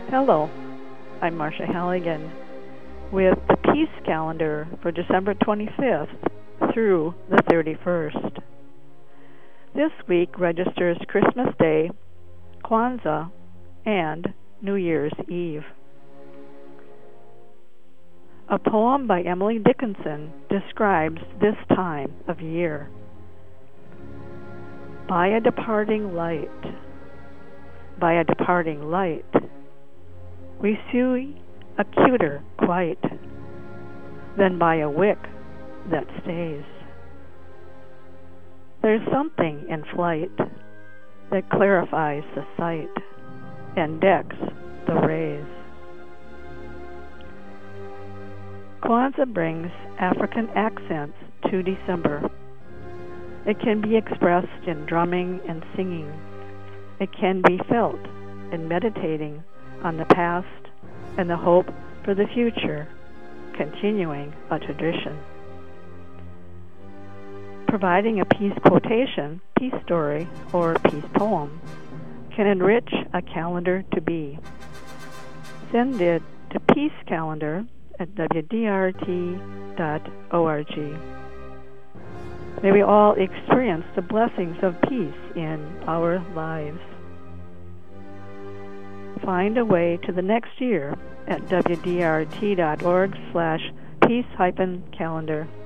Hello, I'm Marcia Halligan with the Peace Calendar for December 25th through the 31st. This week registers Christmas Day, Kwanzaa, and New Year's Eve. A poem by Emily Dickinson describes this time of year. By a departing light, we see a cuter quite than by a wick that stays. There's something in flight that clarifies the sight and decks the rays. Kwanzaa brings African accents to December. It can be expressed in drumming and singing. It can be felt in meditating on the past and the hope for the future, continuing a tradition. Providing a peace quotation, peace story, or peace poem can enrich a calendar to be. Send it to peacecalendar@wdrt.org. May we all experience the blessings of peace in our lives. Find a way to the next year at wdrt.org/peace-calendar.